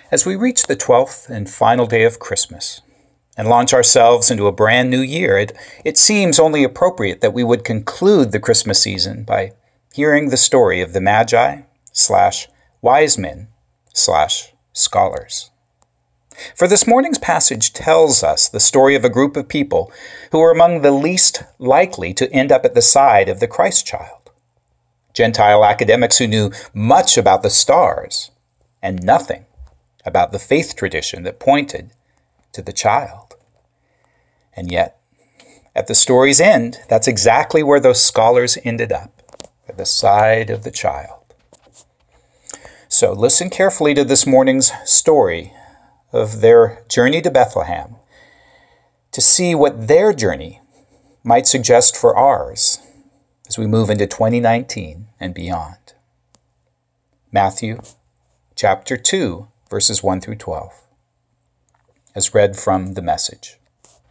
As we reach the 12th and final day of Christmas and launch ourselves into a brand new year, it seems only appropriate that we would conclude the Christmas season by hearing the story of the Magi/wise men/scholars. For this morning's passage tells us the story of a group of people who were among the least likely to end up at the side of the Christ child. Gentile academics who knew much about the stars and nothing about the faith tradition that pointed to the child. And yet, at the story's end, that's exactly where those scholars ended up, at the side of the child. So listen carefully to this morning's story of their journey to Bethlehem to see what their journey might suggest for ours as we move into 2019 and beyond. Matthew chapter 2, verses 1 through 12, as read from the Message.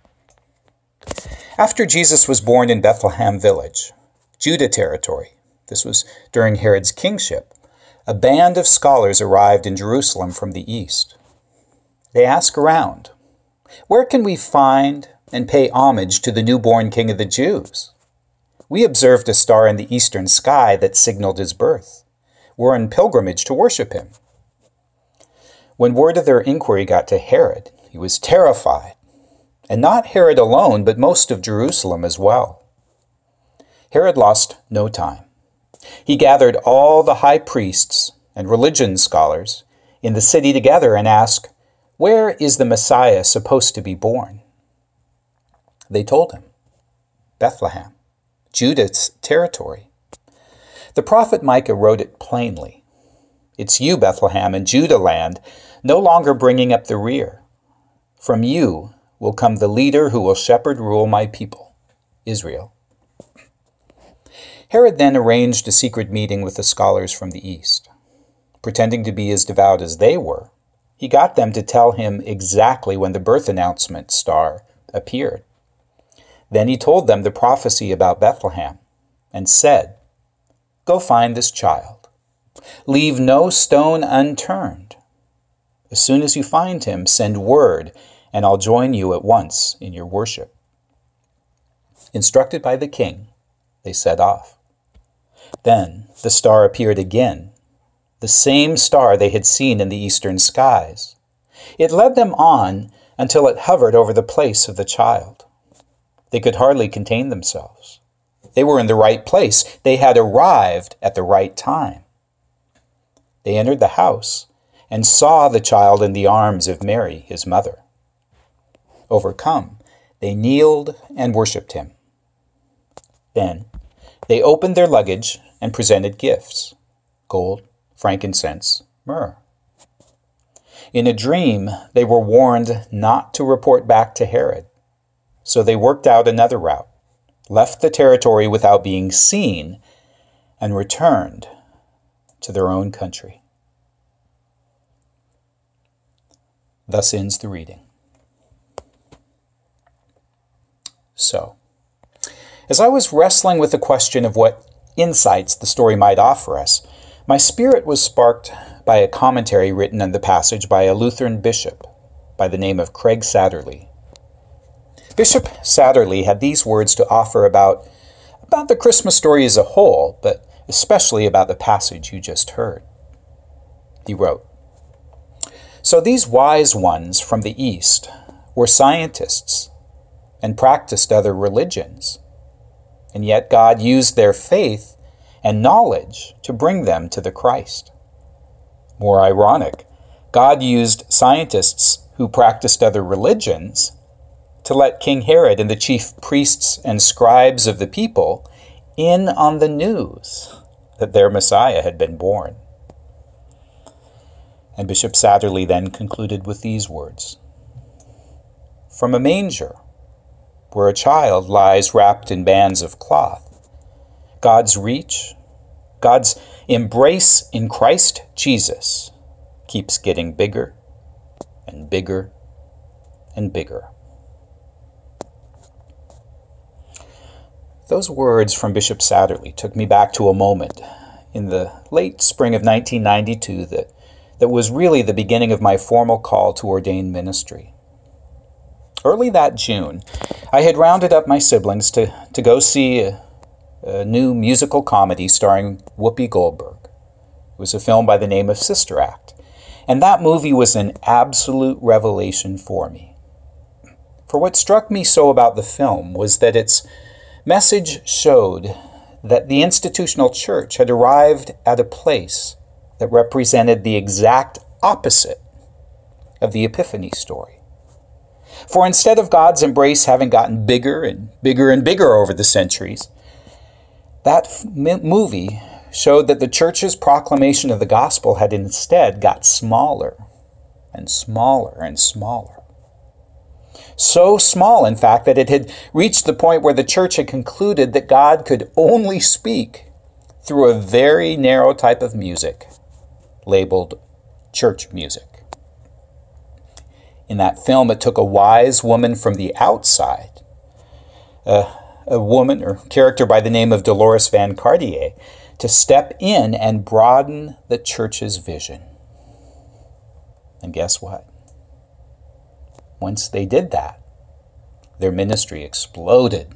After Jesus was born in Bethlehem village, Judah territory, this was during Herod's kingship, a band of scholars arrived in Jerusalem from the east. They asked around, "Where can we find and pay homage to the newborn King of the Jews? We observed a star in the eastern sky that signaled his birth. We're on pilgrimage to worship him." When word of their inquiry got to Herod, he was terrified. And not Herod alone, but most of Jerusalem as well. Herod lost no time. He gathered all the high priests and religion scholars in the city together and asked, "Where is the Messiah supposed to be born?" They told him, "Bethlehem, Judah's territory." The prophet Micah wrote it plainly. "It's you, Bethlehem and Judah land, no longer bringing up the rear. From you will come the leader who will shepherd rule my people, Israel." Herod then arranged a secret meeting with the scholars from the east. Pretending to be as devout as they were, he got them to tell him exactly when the birth announcement star appeared. Then he told them the prophecy about Bethlehem and said, "Go find this child. Leave no stone unturned. As soon as you find him, send word, and I'll join you at once in your worship." Instructed by the king, they set off. Then the star appeared again, the same star they had seen in the eastern skies. It led them on until it hovered over the place of the child. They could hardly contain themselves. They were in the right place. They had arrived at the right time. They entered the house and saw the child in the arms of Mary, his mother. Overcome, they kneeled and worshipped him. Then they opened their luggage and presented gifts: gold, frankincense, myrrh. In a dream, they were warned not to report back to Herod, so they worked out another route, left the territory without being seen, and returned to their own country. Thus ends the reading. So, as I was wrestling with the question of what insights the story might offer us, my spirit was sparked by a commentary written on the passage by a Lutheran bishop by the name of Craig Satterlee. Bishop Satterlee had these words to offer about the Christmas story as a whole, but especially about the passage you just heard. He wrote, "So these wise ones from the East were scientists and practiced other religions, and yet God used their faith and knowledge to bring them to the Christ. More ironic, God used scientists who practiced other religions to let King Herod and the chief priests and scribes of the people in on the news that their Messiah had been born." And Bishop Satterlee then concluded with these words, "From a manger, where a child lies wrapped in bands of cloth, God's reach, God's embrace in Christ Jesus keeps getting bigger and bigger and bigger." Those words from Bishop Satterlee took me back to a moment in the late spring of 1992 that that was really the beginning of my formal call to ordained ministry. Early that June, I had rounded up my siblings to go see a new musical comedy starring Whoopi Goldberg. It was a film by the name of Sister Act, and that movie was an absolute revelation for me. For what struck me so about the film was that its message showed that the institutional church had arrived at a place that represented the exact opposite of the Epiphany story. For instead of God's embrace having gotten bigger and bigger and bigger over the centuries, that movie showed that the church's proclamation of the gospel had instead got smaller and smaller and smaller. So small, in fact, that it had reached the point where the church had concluded that God could only speak through a very narrow type of music labeled church music. In that film, it took a wise woman from the outside, a woman or character by the name of Dolores Van Cartier, to step in and broaden the church's vision. And guess what? Once they did that, their ministry exploded.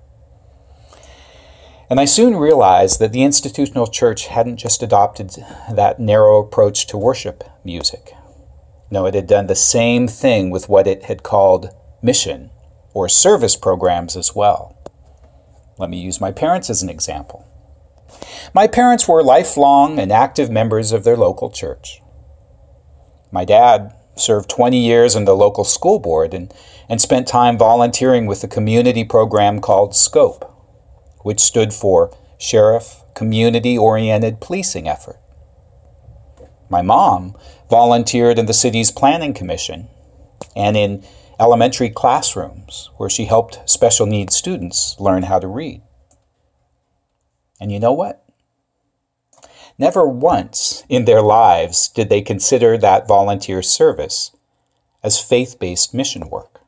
And I soon realized that the institutional church hadn't just adopted that narrow approach to worship music. No, it had done the same thing with what it had called mission or service programs as well. Let me use my parents as an example. My parents were lifelong and active members of their local church. My dad served 20 years in the local school board and spent time volunteering with a community program called SCOPE, which stood for Sheriff Community-Oriented Policing Effort. My mom volunteered in the city's planning commission and in elementary classrooms where she helped special needs students learn how to read. And you know what? Never once in their lives did they consider that volunteer service as faith-based mission work.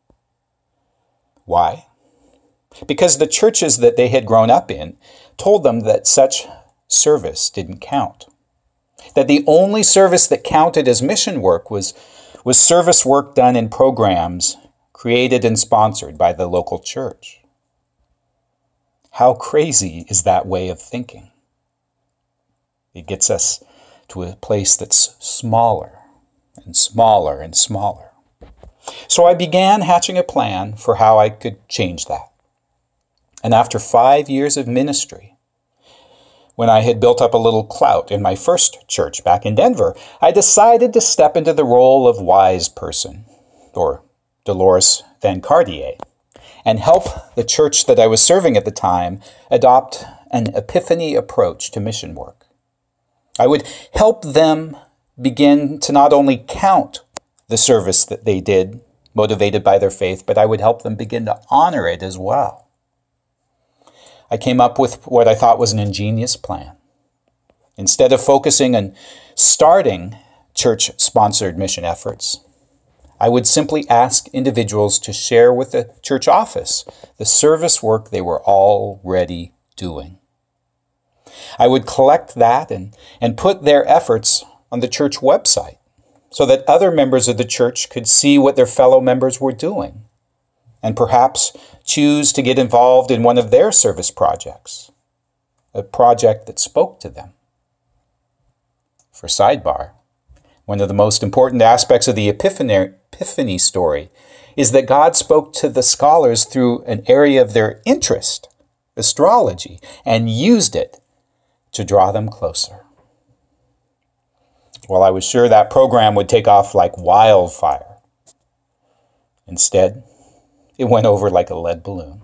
Why? Because the churches that they had grown up in told them that such service didn't count. That the only service that counted as mission work was service work done in programs created and sponsored by the local church. How crazy is that way of thinking? It gets us to a place that's smaller and smaller and smaller. So I began hatching a plan for how I could change that. And after 5 years of ministry, when I had built up a little clout in my first church back in Denver, I decided to step into the role of wise person, or Dolores Van Cartier, and help the church that I was serving at the time adopt an epiphany approach to mission work. I would help them begin to not only count the service that they did, motivated by their faith, but I would help them begin to honor it as well. I came up with what I thought was an ingenious plan. Instead of focusing on starting church-sponsored mission efforts, I would simply ask individuals to share with the church office the service work they were already doing. I would collect that and put their efforts on the church website so that other members of the church could see what their fellow members were doing and perhaps choose to get involved in one of their service projects, a project that spoke to them. For sidebar, one of the most important aspects of the Epiphany story is that God spoke to the scholars through an area of their interest, astrology, and used it to draw them closer. Well, I was sure that program would take off like wildfire. Instead, it went over like a lead balloon.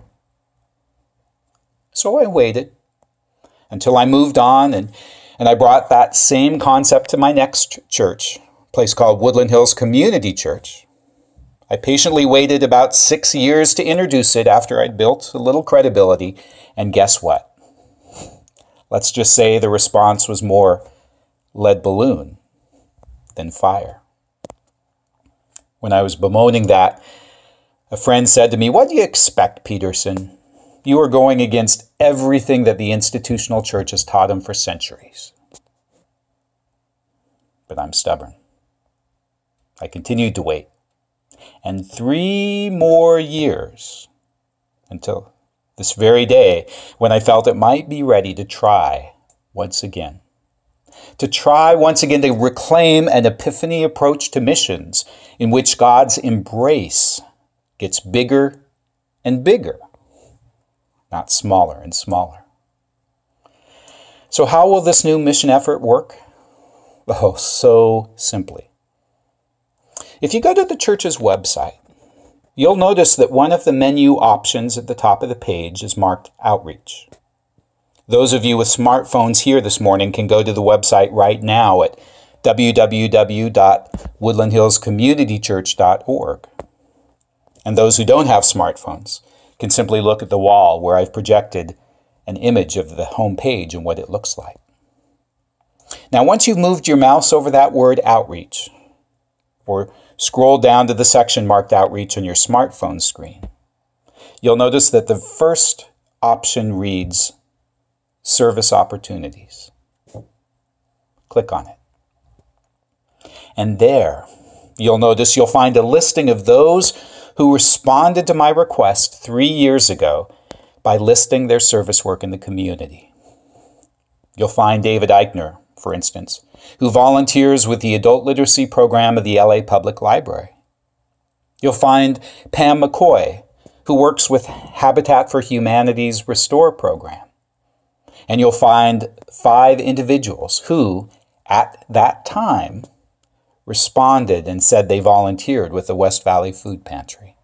So I waited until I moved on and I brought that same concept to my next church, a place called Woodland Hills Community Church. I patiently waited about 6 years to introduce it after I'd built a little credibility, and guess what? Let's just say the response was more lead balloon than fire. When I was bemoaning that, a friend said to me, "What do you expect, Peterson? You are going against everything that the institutional church has taught him for centuries." but I'm stubborn. I continued to wait. And 3 more years until this very day when I felt it might be ready to try once again. To try once again to reclaim an epiphany approach to missions in which God's embrace gets bigger and bigger, not smaller and smaller. So how will this new mission effort work? Oh, so simply. If you go to the church's website, you'll notice that one of the menu options at the top of the page is marked Outreach. Those of you with smartphones here this morning can go to the website right now at www.woodlandhillscommunitychurch.org. And those who don't have smartphones can simply look at the wall where I've projected an image of the home page and what it looks like. Now, once you've moved your mouse over that word Outreach, or scroll down to the section marked Outreach on your smartphone screen, you'll notice that the first option reads Service Opportunities. Click on it. And there, you'll notice you'll find a listing of those who responded to my request 3 years ago by listing their service work in the community. You'll find David Eichner, for instance, who volunteers with the Adult Literacy Program of the LA Public Library. You'll find Pam McCoy, who works with Habitat for Humanity's Restore program. And you'll find 5 individuals who, at that time, responded and said they volunteered with the West Valley Food Pantry.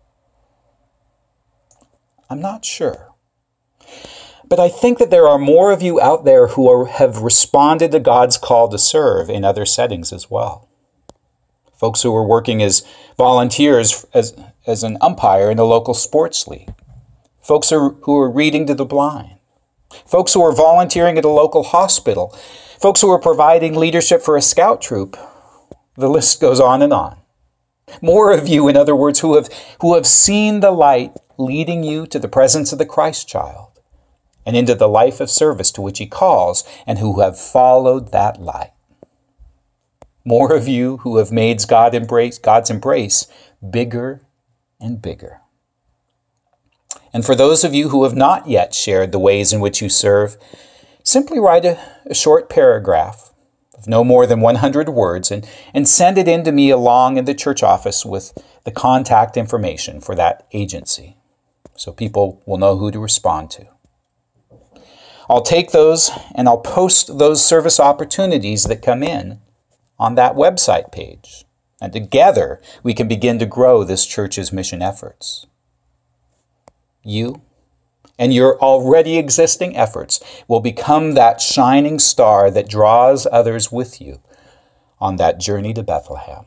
I'm not sure. But I think that there are more of you out there who have responded to God's call to serve in other settings as well. Folks who are working as volunteers as an umpire in a local sports league. Folks who are reading to the blind. Folks who are volunteering at a local hospital. Folks who are providing leadership for a scout troop. The list goes on and on. More of you, in other words, who have seen the light leading you to the presence of the Christ child and into the life of service to which he calls, and who have followed that light. More of you who have made God's embrace bigger and bigger. And for those of you who have not yet shared the ways in which you serve, simply write a short paragraph of no more than 100 words and send it in to me along in the church office with the contact information for that agency, so people will know who to respond to. I'll take those and I'll post those service opportunities that come in on that website page. And together we can begin to grow this church's mission efforts. You and your already existing efforts will become that shining star that draws others with you on that journey to Bethlehem.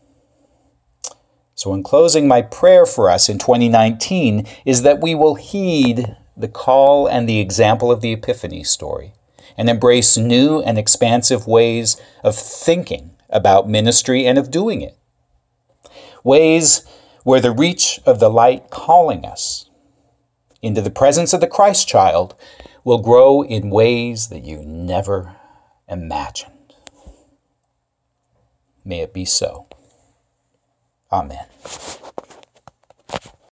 So in closing, my prayer for us in 2019 is that we will heed the call and the example of the Epiphany story and embrace new and expansive ways of thinking about ministry and of doing it. Ways where the reach of the light calling us into the presence of the Christ child will grow in ways that you never imagined. May it be so. Amen.